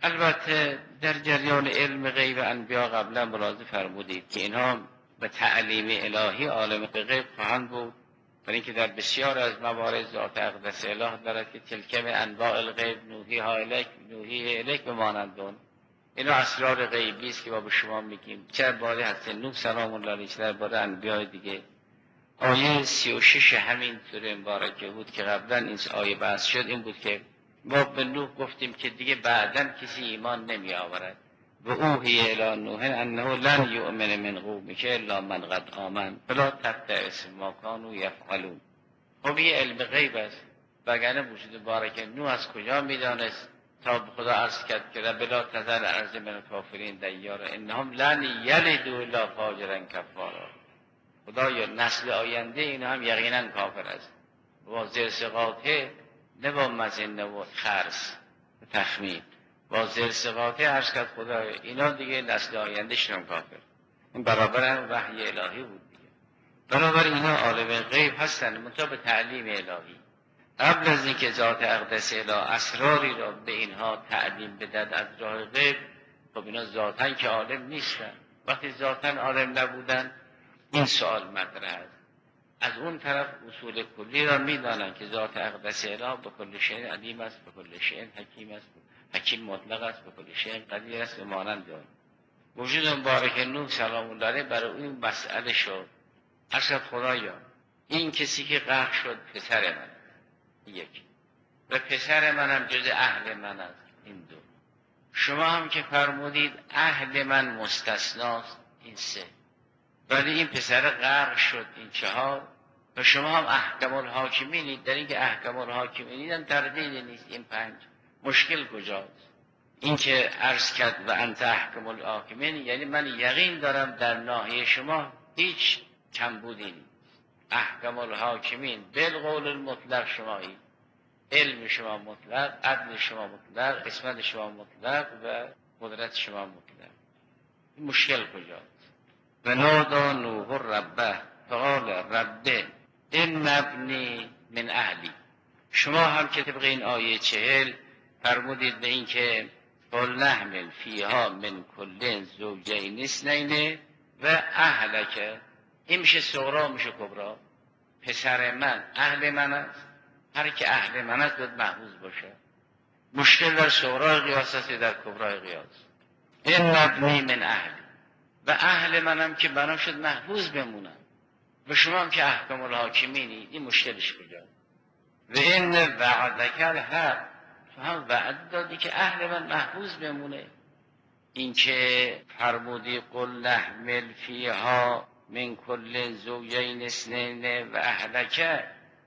البته در جریان علم غیب انبیا قبلا ملاحظه فرمودید که اینها به تعلیم الهی عالم غیب خواهند بود، برای اینکه در بسیار از موارد ذات اقدس اله دارد که تلک من انواع الغیب نوحیها الیک نوحیه الیک بمانندون. اینا اسرار غیبی است که ما به شما میگیم، چه درباره حضرت نوح سلام الله علیه، چه درباره انبیاء دیگه. آیه 36 همین سوره مبارکه بود که قبلا این آیه بحث شد، این بود که ما به نوح گفتیم که دیگه بعداً کسی ایمان نمی آورد. و اوحی الی نوح انه لن یؤمن من قومک الا من قد آمن فلا تبتئس بما کانوا یفعلون. خب این علم غیب است، وگرنه وجود مبارک نوح از کجا میدانست تا به خدا عرض کرد که رب لا تذر الارض من الکافرین دیارا انهم لن یلدوا الا فاجرا کفارا. خدایا نسل آینده اینا هم یقینا کافر است. با زرس قاطع نه با مزنه و خرس تخمین، با زرس قاطع عرض کرد خدایا اینا دیگه نسل آینده شون کافر. این برابر هم وحی الهی بود دیگه. برابر اینا عالم غیب هستن منتها به تعلیم الهی. قبل از اینکه ذات اقدس اله اسراری را به اینها تعلیم بدهد از راه غیب، خب اینا ذاتاً که عالم نیستن. وقتی ذاتاً عالم نبودن این سوال مطرح است. از اون طرف اصول کلی را میدانند که ذات اقدس اله به کل شیء علیم است، به کل شیء حکیم است، حکیم مطلق است، به کل شیء قدیر است و مانند آن. وجود مبارک نوح سلام الله علیه برای این مسئله شد. اصلا خدایا این کسی که غرق شد پسر من یک و پسر منم جز اهل من است، این دو. شما هم که فرمودید اهل من مستثناست، این سه. ولی این پسر غرق شد، این چهار. و شما هم احکم الحاکمینید، در این که احکم الحاکمینید هم تردیدی نیست، این پنج. مشکل کجاست؟ این که عرض کرد و انت احکم الحاکمین، یعنی من یقین دارم در ناحیه شما هیچ کمبودی نیست. احکم الحاکمین بالقول المطلق شمایی، علم شما مطلق، عدل شما مطلق، قسمت شما مطلق و قدرت شما مطلق. این مشکل کجاست؟ و نادى نوح ربه فقال ربه این ابنی من اهلی. شما هم که طبق این آیه 40 فرمودید به این که قل نحمل فیها من کل زوجین اثنین و اهلک. این میشه صغرا میشه کبرا. پسر من اهل من است، هر که اهل من است باید محفوظ باشه. مشکل در صغرای قیاس است در کبرای قیاس. این ابنی من اهلی و اهل منم که بنا شد محفوظ بمونم و شما هم که احکام الحاکمینی، این مشکلش کجا؟ و این وعدک الحق، تو هم وعد دادی که اهل من محفوظ بمونه. این که فرمودی قل نحمل فیها من کل زوجین اثنین و اهلک،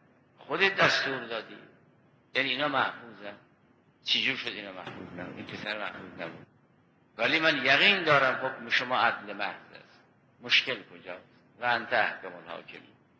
خودت دستور دادی، یعنی اینا محفوظن. چجور شد اینا محفوظ نبود؟ این پسر محفوظ نبود. ولی من یقین دارم حکم شما عدل محض است. مشکل کجاست؟ و انت احکم الحاکمین.